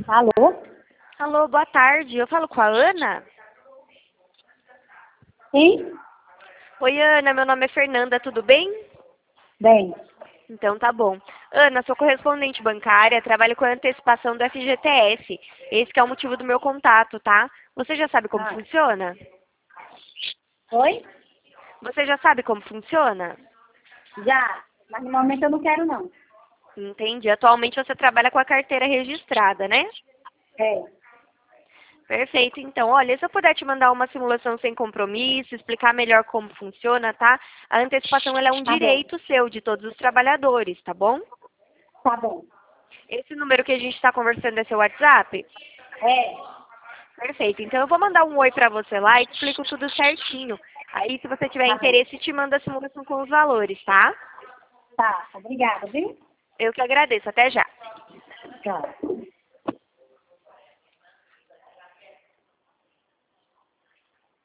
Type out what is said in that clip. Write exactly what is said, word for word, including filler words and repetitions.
Alô? Alô, boa tarde. Eu falo com a Ana? Sim? Oi, Ana. Meu nome é Fernanda. Tudo bem? Bem. Então tá bom. Ana, sou correspondente bancária, trabalho com a antecipação do F G T S. Esse que é o motivo do meu contato, tá? Você já sabe como Ah. funciona? Oi? Você já sabe como funciona? Já. Mas no momento eu não quero, não. Entendi. Atualmente você trabalha com a carteira registrada, né? É. Perfeito. Então, olha, se eu puder te mandar uma simulação sem compromisso, explicar melhor como funciona, tá? A antecipação ela é um Tá bom. direito seu, de todos os trabalhadores, tá bom? Tá bom. Esse número que a gente está conversando é seu WhatsApp? É. Perfeito. Então, eu vou mandar um oi para você lá e te explico tudo certinho. Aí, se você tiver Tá bom. interesse, te manda a simulação com os valores, tá? Tá. Obrigada, viu? Eu que agradeço. Até já. Tchau.